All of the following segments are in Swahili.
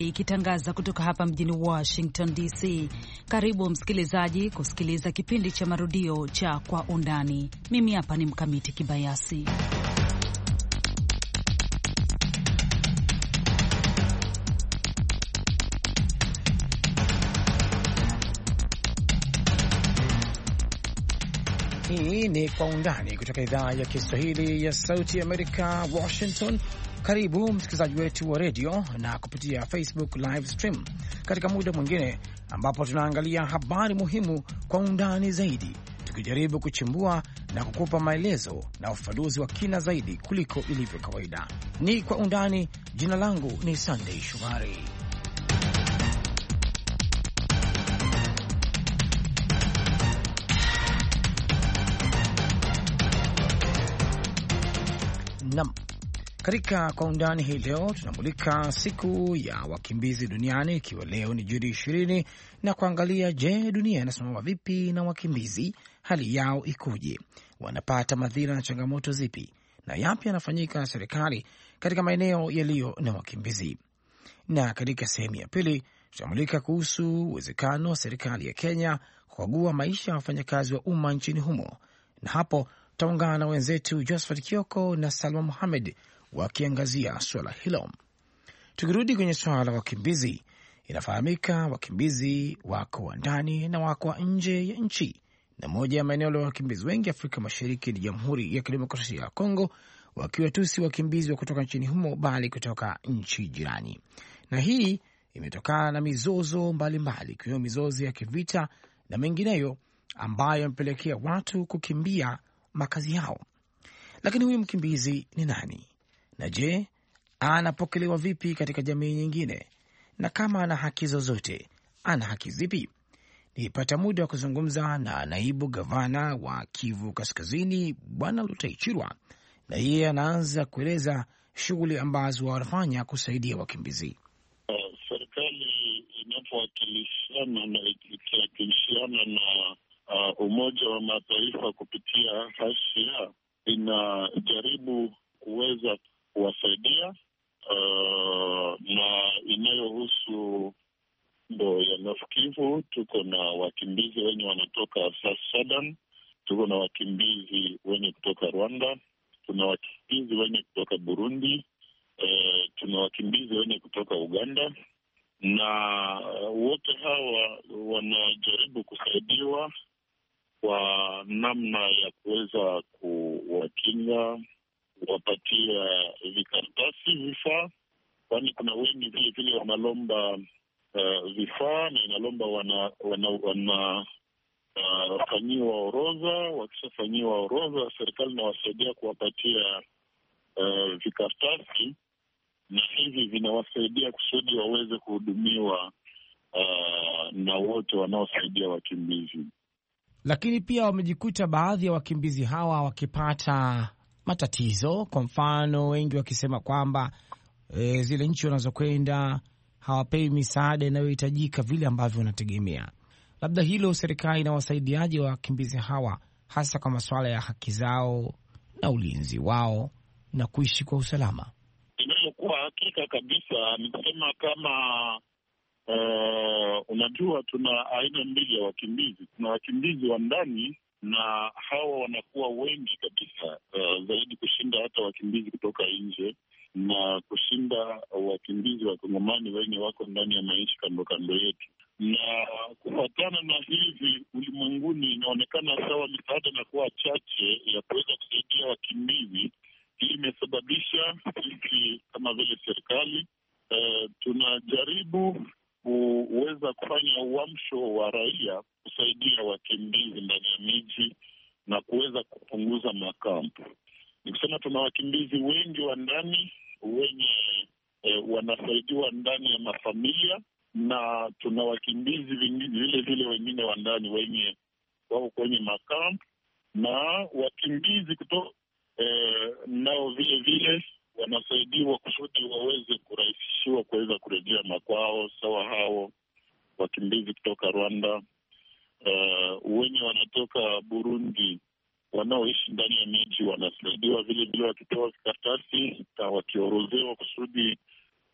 Ikitangaza kutoka hapa mjini Washington DC. Karibu msikilizaji kusikiliza kipindi cha marudio cha Kwa Undani. Mimi hapa ni Mkamiti Kibayasi. Hii ni Kwa Undani kutoka idhaa ya Kiswahili ya Sauti ya Amerika, Washington. Karibu msikilizaji wetu wa redio na kupitia Facebook live stream katika muda mwingine ambapo tunaangalia habari muhimu kwa undani zaidi, tukijaribu kuchimbua na kukupa maelezo na ufafanuzi wa kina zaidi kuliko ilivyo kawaida. Ni Kwa Undani. Jina langu ni Sunday Shomari. Nam, katika Kwa Undani hii leo tunamulika siku ya wakimbizi duniani, ikiwa leo ni Juni 20, na kuangalia, je, dunia inasimama vipi na wakimbizi? Hali yao ikoje? Wanapata madhira na changamoto zipi? Na yapi yanafanyika na serikali katika maeneo yaliyo na wakimbizi? Na katika sehemu ya pili tutamulika kuhusu uwezekano wa serikali ya Kenya kukagua maisha ya wafanyakazi wa umma nchini humo, na hapo tutaungana na wenzetu Josephat Kioko na Salma Mohamed wakiangazia suala hilo. Tukirudi kwenye suala la wakimbizi, inafahamika wakimbizi wako wa ndani na wako wa nje ya nchi, na moja ya maeneo ya wakimbizi wengi Afrika Mashariki ni Jamhuri ya Kidemokrasia ya Kongo, wakiwa tu si wakimbizi wa kutoka nchini humo bali kutoka nchi jirani. Na hii imetokana na mizozo mbalimbali, ikiwemo mizozo ya kivita na mengineyo ambayo yamepelekea watu kukimbia makazi yao. Lakini huyu mkimbizi ni nani? Na je, anapokelewa vipi katika jamii nyingine? Na kama ana haki zozote, ana haki zipi? Nilipata muda wa kuzungumza na naibu gavana wa Kivu Kaskazini, Bwana Lutaichirwa, na yeye anaanza kueleza shughuli ambazo wanafanya kusaidia wakimbizi. Serikali inapowakilishana na ikiwakilishana na Umoja wa Mataifa kupitia HCR inajaribu kuweza kuwasaidia na inayohusu ndo ya North Kivu. Tuko na wakimbizi wenye wanatoka South Sudan, tuko na wakimbizi wenye kutoka Rwanda, tuna wakimbizi wenye kutoka Burundi, tuna wakimbizi wenye kutoka Uganda, na wote hawa wanajaribu kusaidiwa kwa namna ya kuweza kuwakinga, kuwapatia vikaratasi, vifaa, kwani kuna wengi vile vile wanalomba vifaa na inalomba wanafanyiwa orodha. Wakishafanyiwa orodha, serikali inawasaidia kuwapatia vikaratasi, na hivi vinawasaidia kusudi waweze kuhudumiwa na wote wanaosaidia wakimbizi. Lakini pia wamejikuta baadhi ya wakimbizi hawa wakipata matatizo. Kwa mfano, wengi wakisema kwamba zile nchi wanazokwenda hawapewi misaada inayohitajika vile ambavyo wanategemea. Labda hilo serikali inawasaidiaje wakimbizi hawa, hasa kwa masuala ya haki zao na ulinzi wao na kuishi kwa usalama? Inayokuwa hakika kabisa ni kusema kama unajua, tuna aina mbili ya wakimbizi. Kuna wakimbizi wa ndani, na hawa wanakuwa wengi kabisa, zaidi kushinda hata wakimbizi kutoka nje, na kushinda wakimbizi wa Kongomani wenye wako ndani ya maisha kando kando yetu. Na kufuatana na hivi ulimwenguni, inaonekana sawa misaada inakuwa chache ya kuweza kusaidia wakimbizi. Hii imesababisha sisi kama vile serikali tunajaribu kuweza kufanya uamsho wa raia kusaidia wakimbizi ndani ya miji na kuweza kupunguza makampu. Ni kusema tuna wakimbizi wengi wa ndani wenye wanasaidiwa ndani ya mafamilia, na tuna wakimbizi vile vile wengine wa ndani wenye wako kwenye makampu, na wakimbizi kutoka nao vile vile wanasaidiwa kusudi waweze kurahisishiwa kuweza kurejea makwao. Sawa hao wakimbizi kutoka Rwanda, wenye wanatoka Burundi wanaoishi ndani ya miji wanasaidiwa vile vile, wakipewa vikaratasi na wakiorozewa kusudi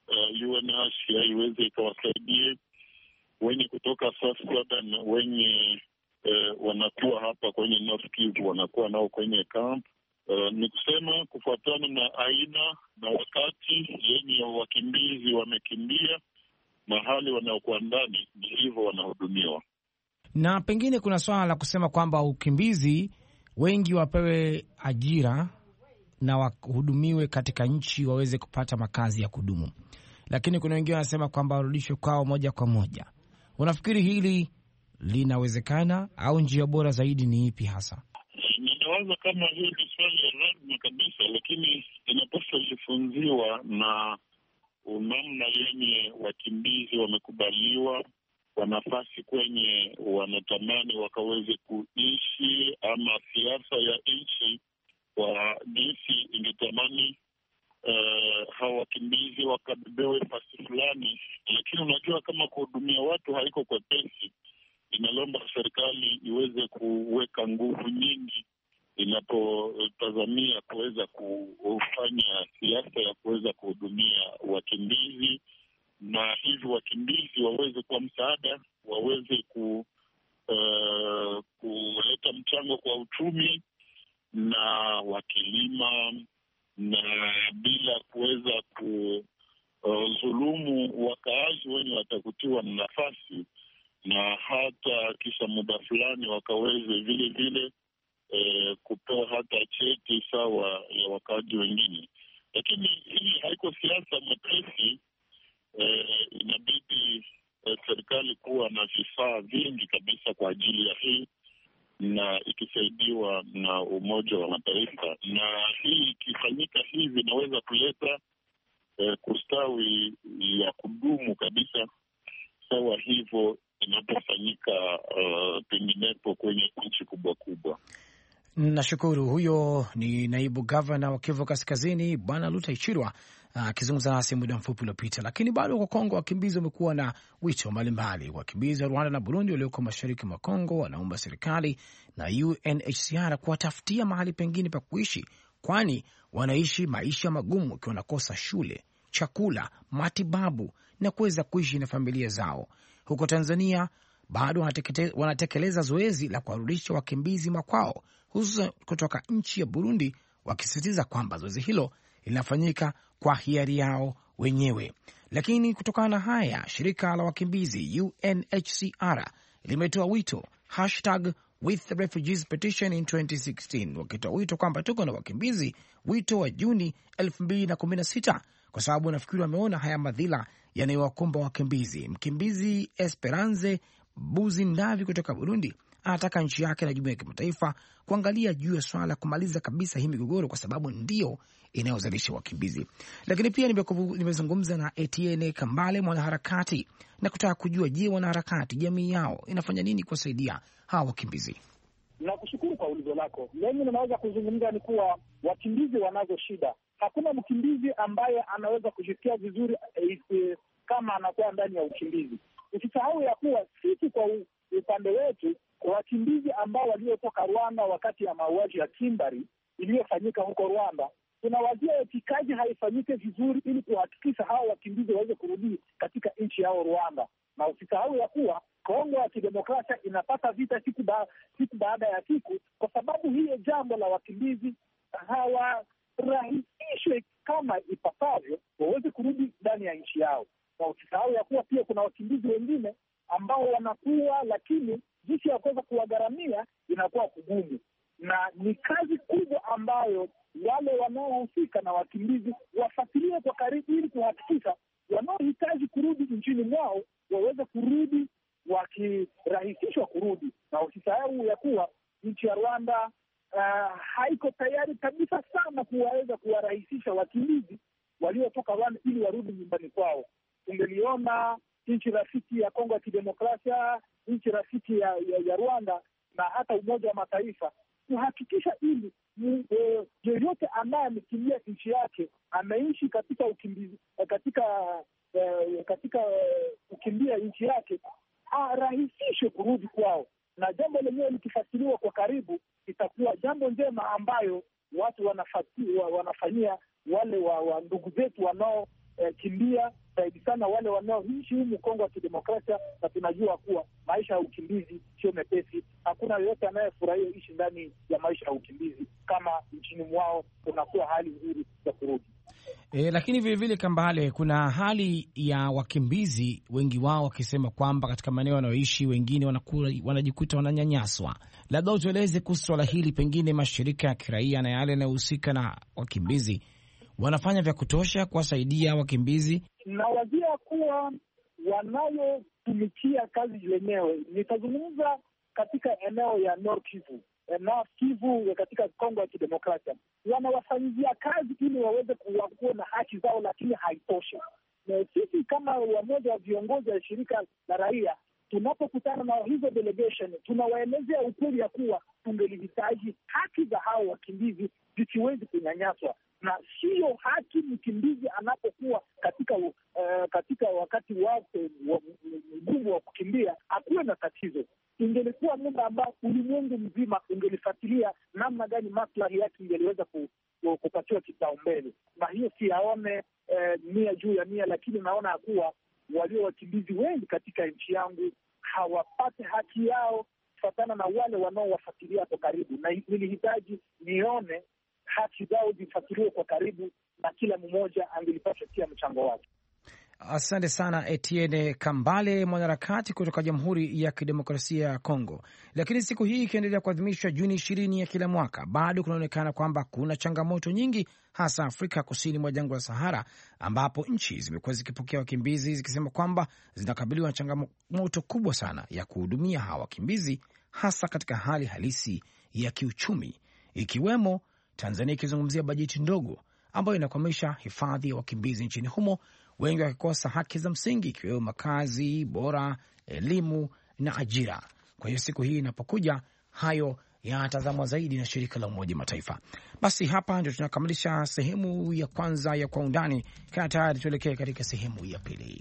UNHCR iweze ikawasaidie wenye kutoka South Sudan, wenye wanakuwa hapa kwenye North Kivu, wanakuwa nao kwenye camp. Ni kusema kufuatana na aina na wakati yenye wakimbizi wamekimbia mahali wanaokuwa ndani, ni hivyo wanahudumiwa. Na pengine kuna swala la kusema kwamba ukimbizi wengi wapewe ajira na wahudumiwe katika nchi waweze kupata makazi ya kudumu, lakini kuna wengine wanasema kwamba warudishwe kwao moja kwa moja. Unafikiri hili linawezekana au njia bora zaidi ni ipi hasa? Ninawaza kama hiyo ni swali ya lazima kabisa, lakini inapaswa jifunziwa na namna yenye wakimbizi wamekubaliwa kwa nafasi kwenye wanatamani wakaweze kuishi, ama siasa ya nchi kwa jinsi ingetamani hawa wakimbizi wakabebewe fasi fulani. Lakini unajua kama kuhudumia watu haiko kwa pesi, inalomba serikali iweze kuweka nguvu nyingi inapotazamia kuweza kufanya siasa ya kuweza kuhudumia wakimbizi, na hivi wakimbizi waweze kwa msaada, waweze kuleta mchango kwa uchumi na wakilima, na bila kuweza kudhulumu wakaazi wenye watakutiwa na nafasi, na hata kisha muda fulani wakaweze vile vile kupewa hata cheti sawa ya wakaaji wengine. Lakini hii haiko siasa mwepesi. Inabidi serikali kuwa na vifaa vingi kabisa kwa ajili ya hii, na ikisaidiwa na Umoja wa Mataifa, na hii ikifanyika hivi inaweza kuleta kustawi ya kudumu kabisa, sawa hivyo inapofanyika penginepo kwenye nchi kubwa kubwa. Nashukuru. Huyo ni naibu gavana wa Kivu Kaskazini, Bwana Lutaichirwa akizungumza nasi muda mfupi uliopita. Lakini bado kwa Kongo, wakimbizi wamekuwa na wito mbalimbali. Wakimbizi wa Rwanda na Burundi walioko mashariki mwa Kongo wanaomba serikali na UNHCR kuwatafutia mahali pengine pa kuishi, kwani wanaishi maisha magumu wakiwa wanakosa shule, chakula, matibabu na kuweza kuishi na familia zao. Huko Tanzania bado wanatekeleza zoezi la kuwarudisha wakimbizi makwao, hususan kutoka nchi ya Burundi, wakisisitiza kwamba zoezi hilo linafanyika kwa hiari yao wenyewe. Lakini kutokana na haya, shirika la wakimbizi UNHCR limetoa wito #WithRefugeesPetition in 2016, wakitoa wito kwamba tuko na wakimbizi, wito wa Juni 2016, kwa sababu nafikiri wameona haya madhila yanayowakumba wakimbizi. Mkimbizi Esperanze Buzi Ndavi kutoka Burundi anataka nchi yake na jumuiya ya kimataifa kuangalia juu ya swala la kumaliza kabisa hii migogoro, kwa sababu ndio inayozalisha wakimbizi. Lakini pia nimezungumza na Etienne Kambale, mwanaharakati, na kutaka kujua, je, wanaharakati jamii yao inafanya nini kuwasaidia hawa wakimbizi? Nakushukuru kwa ulizo lako. Mimi ninaweza kuzungumza ni kuwa wakimbizi wanazo shida. Hakuna mkimbizi ambaye anaweza kujisikia vizuri kama anakuwa ndani ya ukimbizi. Usisahau ya kuwa sisi kwa upande wetu, wakimbizi ambao waliotoka Rwanda wakati ya mauaji ya kimbari iliyofanyika huko Rwanda, tunawazia eti kazi haifanyike vizuri ili kuhakikisha hao wakimbizi waweze kurudi katika nchi yao Rwanda. Na usisahau ya kuwa Kongo ya Kidemokrasia inapata vita siku baada ya siku, kwa sababu hiyo jambo la wakimbizi hawarahisishwe kama ipasavyo waweze kurudi ndani ya nchi yao. Na usisahau ya kuwa pia kuna wakimbizi wengine ambao wanakuwa, lakini jinsi ya kuweza kuwagharamia inakuwa kugumu, na ni kazi kubwa ambayo wale wanaohusika na wakimbizi wafuatilie kwa karibu, ili kuhakikisha wanaohitaji kurudi nchini mwao waweze kurudi wakirahisishwa kurudi. Na usisahau ya kuwa nchi ya Rwanda haiko tayari kabisa sana kuwaweza kuwarahisisha wakimbizi waliotoka Rwanda ili warudi nyumbani kwao. Ungeliona nchi rafiki ya Kongo ya Kidemokrasia, nchi rafiki ya Rwanda na hata Umoja wa Mataifa kuhakikisha ili yeyote ambaye amekimbia nchi yake, ameishi katika ukimbizi, katika kukimbia nchi yake, arahisishwe kurudi kwao. Na jambo lenyewe likifuatiliwa kwa karibu, itakuwa jambo njema ambayo watu wanafanyia wale wa ndugu zetu kimbia zaidi sana wale wanaoishi humu Kongo ya Kidemokrasia, na tunajua kuwa maisha ya ukimbizi sio mepesi. Hakuna yoyote anayefurahia ishi ndani ya maisha ya ukimbizi kama nchini mwao kunakuwa hali nzuri ya kurudi. Lakini vilevile Kambale, kuna hali ya wakimbizi wengi wao wakisema kwamba katika maeneo wanayoishi wengine wanajikuta wananyanyaswa. Labda utueleze kuhusu swala hili, pengine mashirika ya kiraia na yale yanayohusika na wakimbizi wanafanya vya kutosha kuwasaidia wakimbizi? Nawazia kuwa wanayotumikia kazi lenyewe, nitazungumza katika eneo ya Nord Kivu katika Kongo ya Kidemokrasia, wanawafanyizia kazi ili waweze kuwa na haki zao, lakini haitoshi. Na sisi kama wamoja wa viongozi wa shirika la raia, tunapokutana na hizo delegation, tunawaelezea ukweli ya kuwa tungelihitaji haki za hao wakimbizi zisiwezi kunyanyaswa, na sio haki mkimbizi anapokuwa katika wakati wake mgumu wa kukimbia akuwe na tatizo. Ingelikuwa muda ambao ulimwengu mzima ungelifuatilia namna gani maslahi yake ingeliweza kupatiwa kipaumbele, na hiyo siyaone mia juu ya mia, lakini naona ya kuwa walio wakimbizi wengi katika nchi yangu hawapate haki yao kufatana na wale wanaowafuatilia kwa karibu, na nilihitaji nione haki zao zifuatiliwe kwa karibu na kila mmoja angelipaswa pia mchango wake. Asante sana Etienne Kambale, mwanaharakati kutoka Jamhuri ya Kidemokrasia ya Kongo. Lakini siku hii ikiendelea kuadhimishwa Juni 20 ya kila mwaka, bado kunaonekana kwamba kuna changamoto nyingi, hasa Afrika kusini mwa jangwa la Sahara, ambapo nchi zimekuwa zikipokea wakimbizi zikisema kwamba zinakabiliwa na changamoto kubwa sana ya kuhudumia hawa wakimbizi, hasa katika hali halisi ya kiuchumi, ikiwemo Tanzania ikizungumzia bajeti ndogo ambayo inakwamisha hifadhi ya wakimbizi nchini humo, wengi wakikosa haki za msingi ikiwemo makazi bora, elimu na ajira. Kwa hiyo siku hii inapokuja, hayo yanatazamwa zaidi na shirika la Umoja Mataifa. Basi hapa ndio tunakamilisha sehemu ya kwanza ya Kwa Undani. Kaa tayari tuelekee katika sehemu ya pili.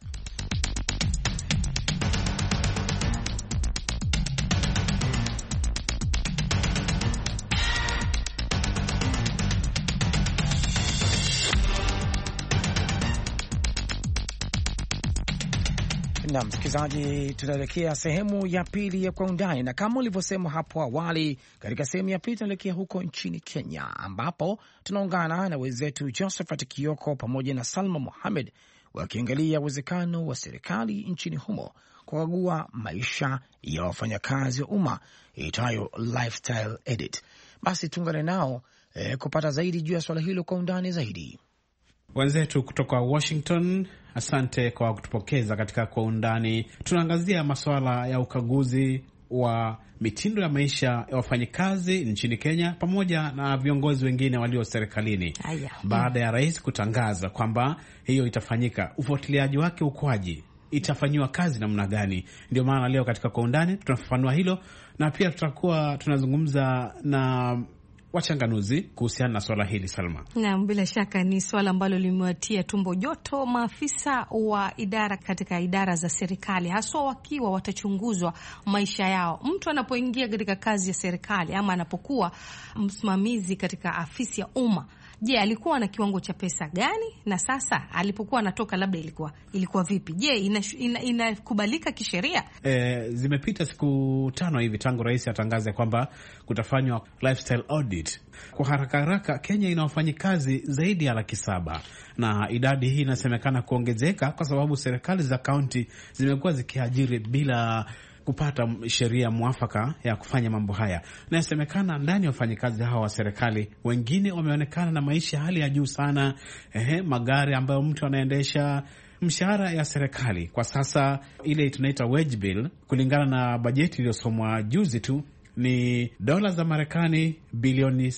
Na msikilizaji, tunaelekea sehemu ya pili ya Kwa Undani, na kama ulivyosema hapo awali, katika sehemu ya pili tunaelekea huko nchini Kenya, ambapo tunaungana na wenzetu Josephat Kioko pamoja na Salma Mohamed wakiangalia uwezekano wa serikali nchini humo kukagua maisha ya wafanyakazi wa umma itayo lifestyle edit. Basi tuungane nao kupata zaidi juu ya swala hilo kwa undani zaidi. Wenzetu kutoka Washington, asante kwa kutupokeza katika Kwa Undani. Tunaangazia masuala ya ukaguzi wa mitindo ya maisha ya wafanyikazi nchini Kenya pamoja na viongozi wengine walio serikalini. Baada ya rais kutangaza kwamba hiyo itafanyika, ufuatiliaji wake ukwaji, itafanyiwa kazi namna gani? Ndio maana leo katika Kwa Undani tunafafanua hilo, na pia tutakuwa tunazungumza na wachanganuzi kuhusiana na swala hili. Salma. Naam, bila shaka ni swala ambalo limewatia tumbo joto maafisa wa idara katika idara za serikali, haswa wakiwa watachunguzwa maisha yao. Mtu anapoingia katika kazi ya serikali ama anapokuwa msimamizi katika afisi ya umma, je, alikuwa na kiwango cha pesa gani? Na sasa alipokuwa anatoka labda ilikuwa vipi? Je, inakubalika kisheria? Zimepita siku 5 hivi tangu rais atangaze kwamba kutafanywa lifestyle audit. Kwa haraka Kenya ina wafanyikazi zaidi ya 700,000, na idadi hii inasemekana kuongezeka kwa sababu serikali za kaunti zimekuwa zikiajiri bila kupata sheria mwafaka ya kufanya mambo haya. Na yasemekana ndani ya wafanyikazi hawa wa serikali, wengine wameonekana na maisha hali ya juu sana, magari ambayo mtu anaendesha. Mshahara ya serikali kwa sasa, ile tunaita wage bill, kulingana na bajeti iliyosomwa juzi tu, ni dola za Marekani bilioni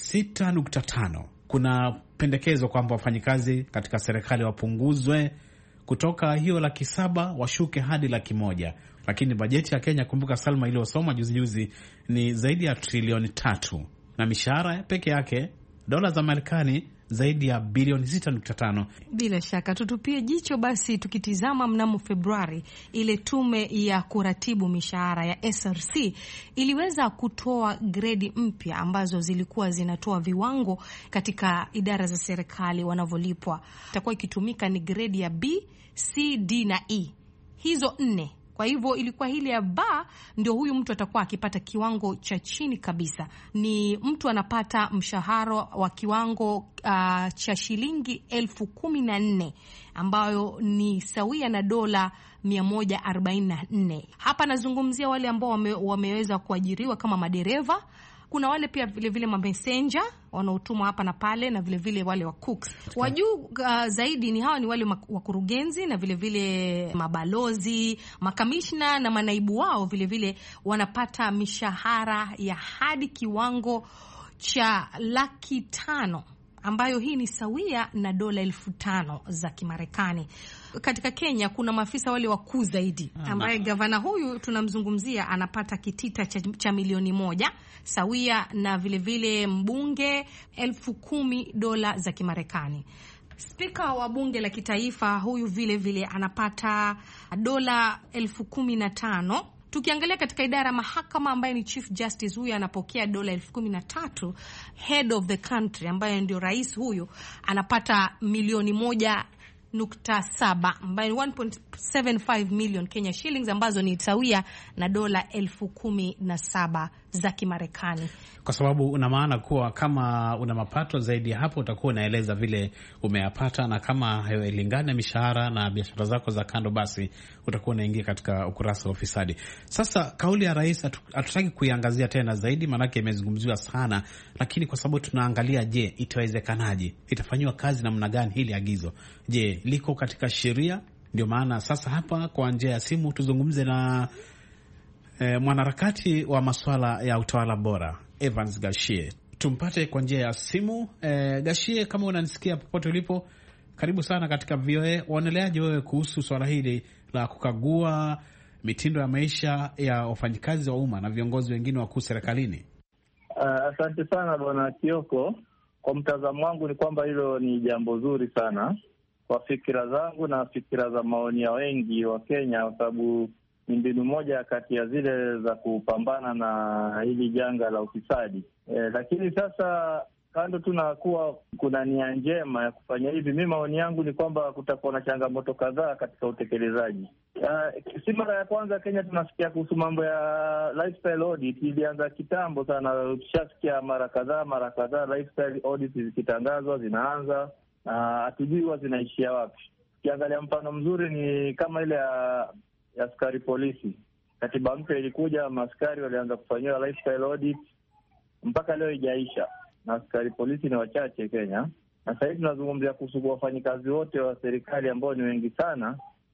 6.5. Kuna pendekezo kwamba wafanyikazi katika serikali wapunguzwe kutoka hiyo 700,000 washuke hadi 100,000. Lakini bajeti ya Kenya, kumbuka Salma, iliyosoma juzi ni zaidi ya trilioni 3, na mishahara peke yake dola za Marekani zaidi ya bilioni 6.5. Bila shaka tutupie jicho basi, tukitizama mnamo Februari, ile tume ya kuratibu mishahara ya SRC iliweza kutoa gredi mpya ambazo zilikuwa zinatoa viwango katika idara za serikali wanavyolipwa. Itakuwa ikitumika ni gredi ya B, C, D na E, hizo 4. Kwa hivyo ilikuwa hili ya ba ndio huyu mtu atakuwa akipata kiwango cha chini kabisa. Ni mtu anapata mshahara wa kiwango cha shilingi 14,000 ambayo ni sawia na dola 144. Hapa nazungumzia wale ambao wameweza kuajiriwa kama madereva. Kuna wale pia vile mamessenger wanaotumwa hapa na pale, na vile wale wa cooks. Wajuu zaidi ni hawa, ni wale wakurugenzi na vile mabalozi, makamishna na manaibu wao vile wanapata mishahara ya hadi kiwango cha 500,000 ambayo hii ni sawia na dola 5,000 za Kimarekani. Katika Kenya kuna maafisa wale wakuu zaidi ambaye gavana huyu tunamzungumzia anapata kitita cha milioni 1 sawia na vile mbunge 10,000 dola za Kimarekani. Spika wa bunge la kitaifa huyu vile anapata dola 15,000. Tukiangalia katika idara mahakama ambaye ni Chief Justice, huyu anapokea dola 13,000. Head of the country ambaye ndio rais, huyu anapata milioni 1.7 ambayo 1.75 million Kenya shillings ambazo ni sawia na dola 17,000 za Kimarekani. Kwa sababu una maana kuwa kama una mapato zaidi hapo utakuwa unaeleza vile umeyapata, na kama hailingani mishahara na biashara zako za kando, basi utakuwa unaingia katika ukurasa wa ufisadi. Sasa kauli ya rais hatutaki kuiangazia tena zaidi, maanake imezungumziwa sana, lakini kwa sababu tunaangalia, je, itawezekanaje? Itafanywa kazi namna gani hili agizo? Je, liko katika sheria? Ndio maana sasa hapa kwa njia ya simu tuzungumze na mwanaharakati wa masuala ya utawala bora Evans Gashie. Tumpate kwa njia ya simu. Gashie, kama unanisikia popote ulipo, karibu sana katika VOA. Waoneleaje wewe kuhusu swala hili la kukagua mitindo ya maisha ya wafanyikazi wa umma na viongozi wengine wakuu serikalini? Asante sana Bwana Kioko. Kwa mtazamo wangu ni kwamba hilo ni jambo zuri sana kwa fikira zangu na fikira za maoni ya wengi wa Kenya, kwa sababu ni mbinu moja kati ya zile za kupambana na hili janga la ufisadi. Lakini sasa kando tunakuwa kuna nia njema ya kufanya hivi, mimi maoni yangu ni kwamba kutakuwa na changamoto kadhaa katika utekelezaji. Si mara ya kwanza Kenya tunasikia kuhusu mambo ya lifestyle audit. Ilianza kitambo sana, tushasikia mara kadhaa lifestyle audit zikitangazwa, zinaanza na hatujui huwa zinaishia wapi. Ukiangalia mfano mzuri ni kama ile ya askari polisi. Katiba mpya ilikuja, maaskari walianza kufanyiwa lifestyle audit, mpaka leo haijaisha, na askari polisi ni wachache Kenya. Na sasa hivi tunazungumzia kuhusu wafanyikazi wote wa serikali ambao ni wengi sana.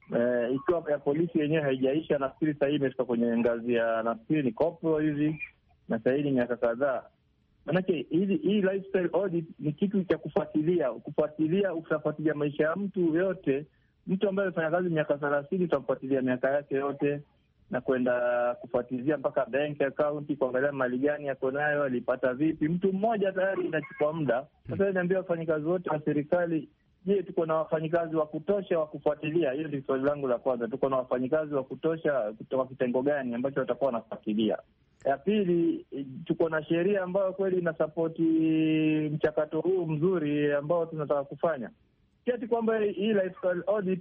Ikiwa ya polisi yenyewe haijaisha, nafikiri sasa hivi imefika kwenye ngazi ya, nafikiri ni corporal hivi, na sasa hivi miaka kadhaa. Manake hii lifestyle audit ni kitu cha kufuatilia, utafuatilia maisha ya mtu yote. Mtu ambaye amefanya kazi miaka 30 utamfuatilia miaka yake yote na kwenda kufuatilia mpaka bank account, kuangalia mali gani yako nayo, alipata vipi. Mtu mmoja tayari inachukua muda. Sasa niambia wafanyikazi wote wa serikali, je, tuko na wafanyikazi wa kutosha wa kufuatilia? Hiyo ndio swali langu la kwanza. Tuko na wafanyikazi wa kutosha kutoka kitengo gani ambacho watakuwa wanafuatilia? Ya pili, tuko na sheria ambayo kweli inasapoti mchakato huu mzuri ambao tunataka kufanya. Kiasi kwamba hii lifestyle audit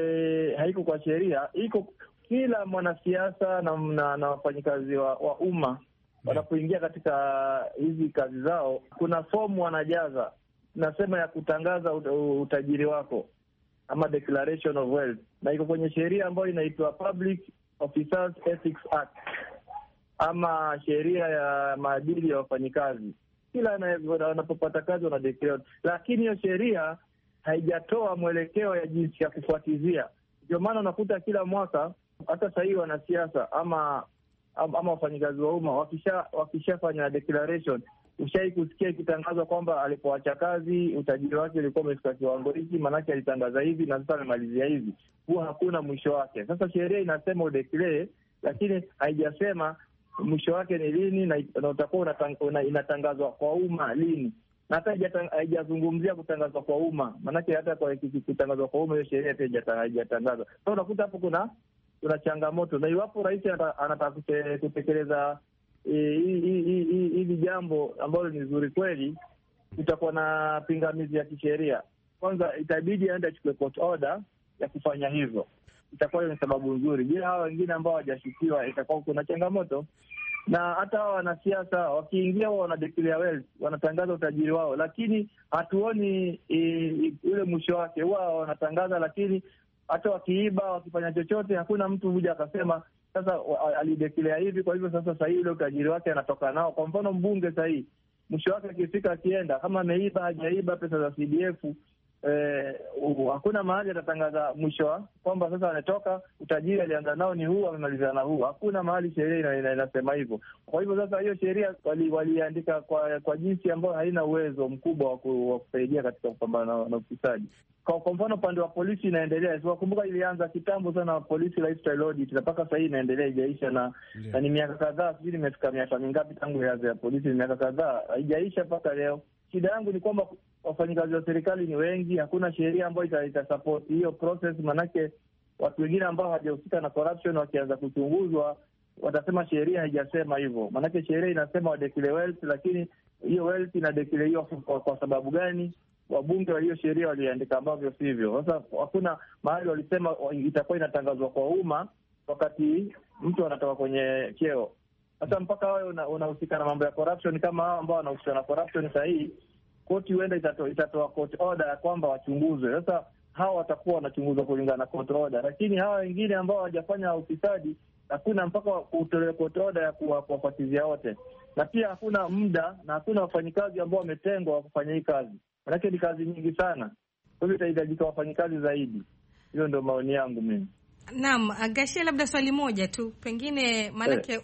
haiko kwa sheria, iko kila mwanasiasa na wafanyikazi wa umma wanapoingia katika hizi kazi zao, kuna fomu wanajaza, nasema ya kutangaza utajiri wako, ama declaration of wealth, na iko kwenye sheria ambayo inaitwa Public Officers Ethics Act, ama sheria ya maadili ya wafanyikazi. Kila wanapopata kazi wana declare, lakini hiyo sheria haijatoa mwelekeo ya jinsi ya kufuatizia. Ndio maana unakuta kila mwaka, hata sasa hivi wanasiasa ama wafanyikazi wa umma wakishafanya declaration, ushai kusikia ikitangazwa kwamba alipoacha kazi utajiri wake ulikuwa umefika kiwango hiki, maanake alitangaza hivi na sasa amemalizia hivi. Huwa hakuna mwisho wake. Sasa sheria inasema udeclare, lakini haijasema mwisho wake ni lini na utakuwa inatangazwa kwa umma lini. na hata haijazungumzia kutangazwa kwa umma. Maanake hata kwa kutangazwa kwa umma hiyo sheria pia haijatangazwa. So unakuta hapo kuna changamoto, na iwapo rais anataka kutekeleza hili jambo ambalo ni zuri kweli, itakuwa na pingamizi ya kisheria. Kwanza itabidi aende achukue court order ya kufanya hivyo, itakuwa hiyo ni sababu nzuri. Je, hawa wengine ambao hawajashukiwa itakuwa kuna changamoto? Na hata hawa wanasiasa wakiingia, wao wanadeclare wealth, wanatangaza utajiri wao, lakini hatuoni ule mwisho wake. Huwa wanatangaza, lakini hata wakiiba, wakifanya chochote, hakuna mtu huja akasema sasa alideclare hivi, kwa hivyo sasa hii ule utajiri wake anatoka nao. Kwa mfano mbunge sasa hii mwisho wake akifika, akienda kama ameiba hajaiba pesa za CDF, hakuna mahali atatangaza mwisho kwamba sasa anatoka utajiri alianza nao ni huu, amemaliza na huu. Hakuna mahali sheria inasema hivyo. Kwa hivyo sasa hiyo sheria waliandika kwa jinsi ambayo haina uwezo mkubwa wa kusaidia katika kupambana na ufisadi. Kwa mfano upande wa polisi inaendelea. Siwakumbuka ilianza kitambo sana polisi lifestyle audit, na mpaka sasa hii inaendelea, haijaisha na ni miaka kadhaa, sijui nimefika miaka mingapi tangu ianze ya polisi, miaka kadhaa, haijaisha mpaka leo. Shida yangu ni kwamba wafanyikazi wa serikali ni wengi, hakuna sheria ambayo itasupport hiyo process. Manake watu wengine ambao hawajahusika na corruption wakianza kuchunguzwa, watasema sheria haijasema hivyo. Manake sheria inasema wadeclare wealth, lakini hiyo wealth inadeclareiwa kwa sababu gani? Wabunge wa hiyo sheria waliandika ambavyo sivyo. Sasa hakuna mahali walisema itakuwa inatangazwa kwa umma wakati mtu anatoka kwenye cheo. Sasa mpaka wewe unahusika na mambo ya corruption, kama hao ambao wanahusika na corruption sahihi, koti huenda itatoa court order ya kwamba wachunguzwe. Sasa hao watakuwa wanachunguzwa kulingana na court order, lakini hawa wengine ambao hawajafanya ufisadi, hakuna mpaka kutolewa court order ya kuwafuatilia wote. Na pia hakuna muda na hakuna wafanyikazi ambao wametengwa kufanya hii kazi. Manake ni kazi nyingi sana. Kwa hivyo itahitajika wafanyikazi zaidi. Hiyo ndio maoni yangu mimi. Naam, Gashie, labda swali moja tu. Pengine manake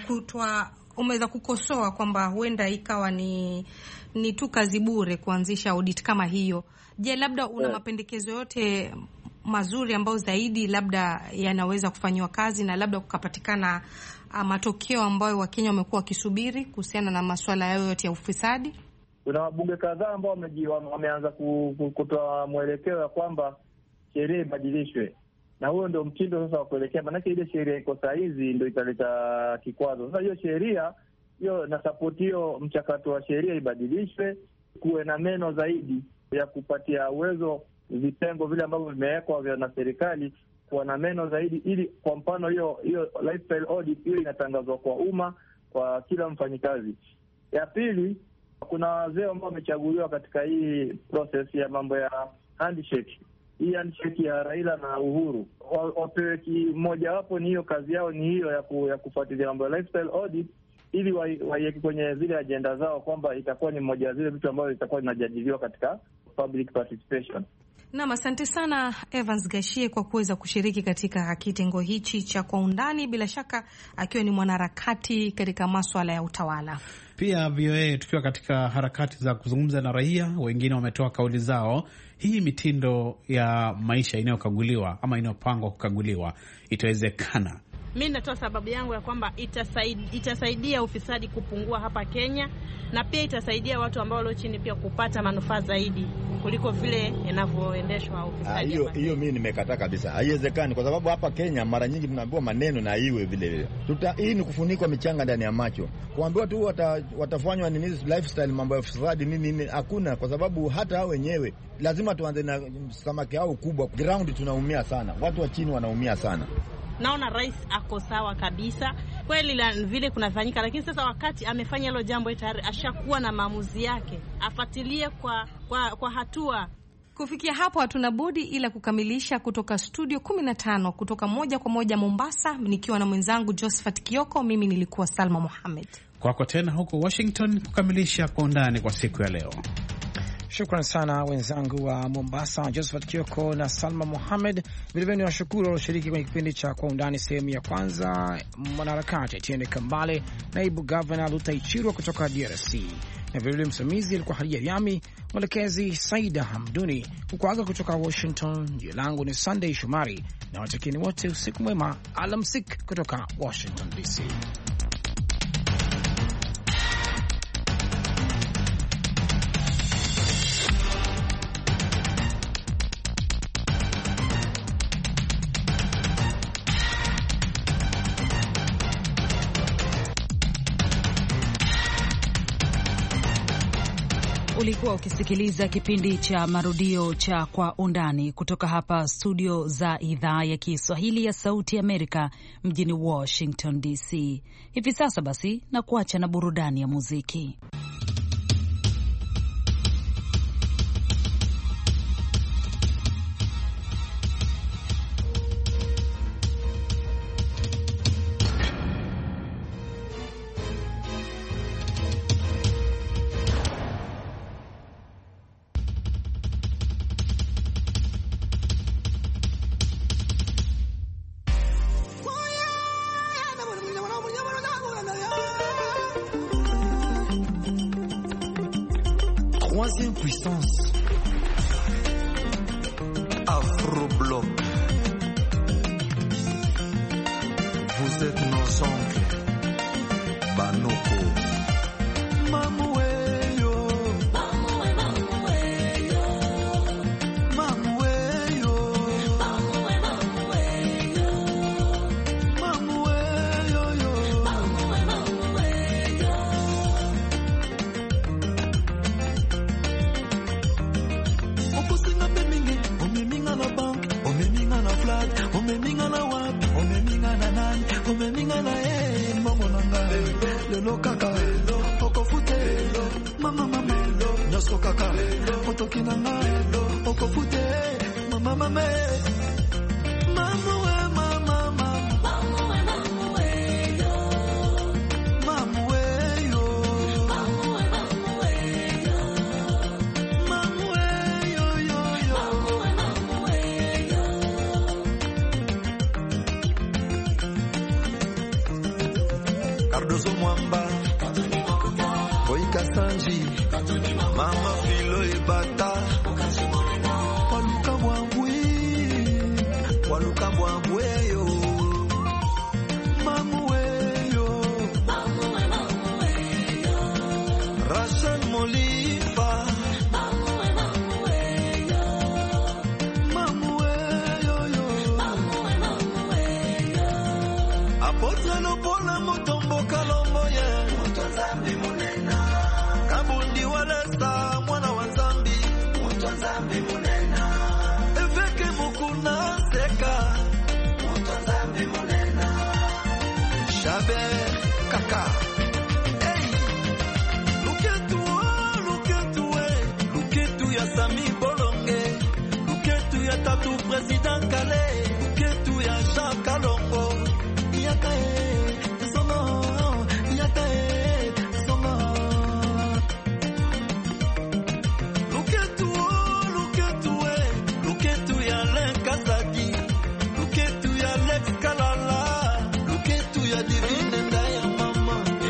umeweza kukosoa kwamba huenda ikawa ni tu kazi bure kuanzisha audit kama hiyo. Je, labda una mapendekezo yote mazuri ambayo zaidi labda yanaweza kufanywa kazi na labda kukapatikana matokeo ambayo Wakenya wamekuwa wakisubiri kuhusiana na masuala yao yote ya ufisadi? Kuna wabunge kadhaa ambao wameanza kutoa mwelekeo ya kwamba sheria ibadilishwe, na huo ndio mtindo sasa wa kuelekea. Maanake ile sheria iko saa hizi ndio italeta kikwazo. Sasa hiyo sheria hiyo na support hiyo mchakato wa sheria ibadilishwe, kuwe na meno zaidi ya kupatia uwezo vitengo vile ambavyo vimewekwa na serikali, kuwa na meno zaidi, ili kwa mfano hiyo lifestyle audit hiyo inatangazwa kwa umma kwa kila mfanyikazi. Ya pili, kuna wazee ambao wamechaguliwa katika hii process ya mambo ya handshake. Hii handshake ya Raila na Uhuru, wapewe kimoja wapo, ni hiyo kazi yao ni hiyo ya kufuatilia mambo ya lifestyle audit, ili waiweke kwenye zile ajenda zao kwamba itakuwa ni mmoja wa zile vitu ambavyo itakuwa inajadiliwa katika public participation. Naam, asante sana Evans Gashie kwa kuweza kushiriki katika kitengo hichi cha Kwa Undani, bila shaka akiwa ni mwanaharakati katika masuala ya utawala. Pia VOA tukiwa katika harakati za kuzungumza na raia, wengine wametoa kauli zao. Hii mitindo ya maisha inayokaguliwa ama inayopangwa kukaguliwa itawezekana? Mimi natoa sababu yangu ya kwamba itasaidia ufisadi kupungua hapa Kenya, na pia itasaidia watu ambao walio chini pia kupata manufaa zaidi kuliko vile inavyoendeshwa ufisadi. Hiyo mimi nimekataa kabisa. Haiwezekani, kwa sababu hapa Kenya mara nyingi tunaambiwa maneno na iwe vile vile. Hii ni kufunikwa michanga ndani ya macho. Kuambiwa tu watafanywa nini lifestyle, mambo ya ufisadi nini, hakuna, kwa sababu hata hao wenyewe lazima tuanze na samaki hao kubwa. Ground tunaumia sana. Watu wa chini wanaumia sana. Naona rais ako sawa kabisa kweli vile kunafanyika, lakini sasa wakati amefanya hilo jambo tayari ashakuwa na maamuzi yake, afuatilie kwa hatua. Kufikia hapo hatuna budi ila kukamilisha kutoka studio 15 kutoka moja kwa moja Mombasa, nikiwa na mwenzangu Josephat Kioko. Mimi nilikuwa Salma Mohamed. Kwako tena huko Washington kukamilisha Kwa Undani kwa siku ya leo. Shukran sana wenzangu wa Mombasa, Josephat Kioko na Salma Mohamed. Vilevile ni washukuru walioshiriki kwenye kipindi cha Kwa Undani sehemu ya kwanza, mwanaharakati Etienne Kambale, naibu gavana Lutaichirwa kutoka DRC, na vilevile msimamizi alikuwa Hadija Riami, mwelekezi Saida Hamduni. Kukuaga kutoka Washington, jina langu ni Sunday Shomari na watakieni wote usiku mwema, alamsik kutoka Washington DC. Ulikuwa ukisikiliza kipindi cha marudio cha Kwa Undani kutoka hapa studio za idhaa ya Kiswahili ya Sauti Amerika mjini Washington DC. Hivi sasa basi na kuacha na burudani ya muziki. Troisième puissance, Afro-Bloc. Vous êtes nos oncles, Banoko. Mamueyo, Mamueyo, Mamueyo, Lelo kaka, okofute, mama mama, nyoso kaka, otoki na nga, okofute, mama mama, mamuwe mama mama, mamuwe mamuwe yo, mamuwe yo, mamuwe mamuwe yo, mamuwe yo yo yo, mamuwe mamuwe yo. Cardozo Mwamba, Boyka Sanji, Mama Filo Ebata, Waluka Mwambwe yo, Mamwe yo, Rachel Molifa, Mamwe yo, Mamwe yo yo, Apotre Lopola Motombo Kalombo ye, Motozambi Munena, Kabundi Walesta, Mwana wa Zambi, Motozambi Munena, Eveke Mukuna Seka, Motozambi Munena, Shabe Kaka. Hey, look at ya Sami Bolonge, look at ya Tatu President Kale, look at ya Jean Kalongo, Yakae, Sono, Yakae, Sono. Look at ya Len Kazadi, look at ya Lex Kalala, look at ya Divine Ndaya Mama,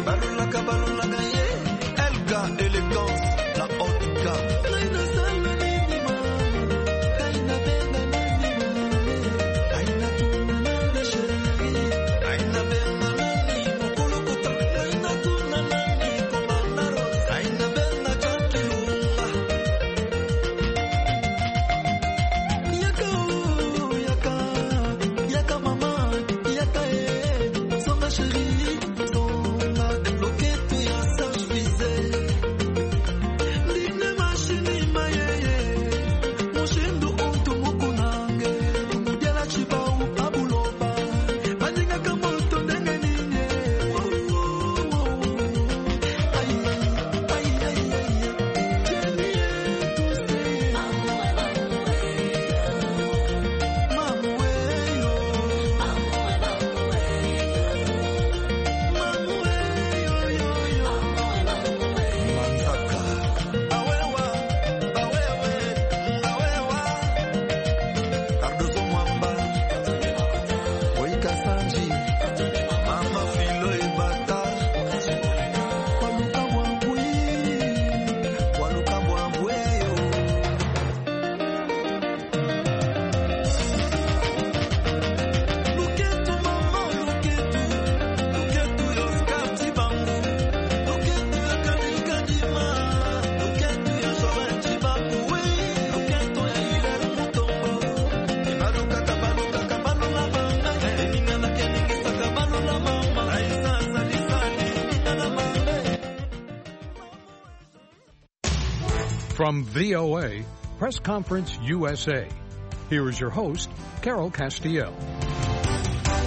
From VOA, Press Conference USA, here is your host, Carol Castiel.